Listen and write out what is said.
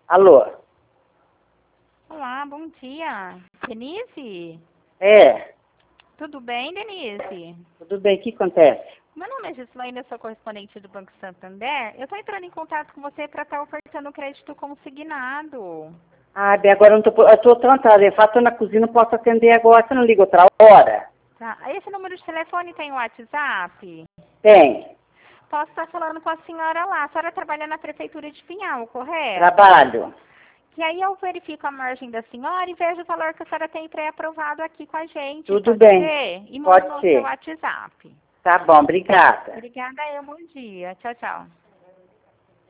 Alô? Olá, bom dia. Denise? É, Tudo bem, Denise? tudo bem, o que acontece? Meu nome é Gislaine, eu sou correspondente do Banco Santander. Eu estou entrando em contato com você para estar ofertando crédito consignado. Ah, bem, agora eu não tô, eu tô tão atarefada, tô na cozinha, não posso atender agora, você não liga outra hora? Tá? Esse número de telefone tem o WhatsApp? Tem, Posso estar falando com a senhora lá. A senhora trabalha na Prefeitura de Pinhal, correto? trabalho. Que aí eu verifico a margem da senhora e vejo o valor que a senhora tem pré-aprovado aqui com a gente. Tudo Pode bem, ser? E mando pode no seu ser. WhatsApp. Tá bom, obrigada. Obrigada, bom dia. Tchau, tchau.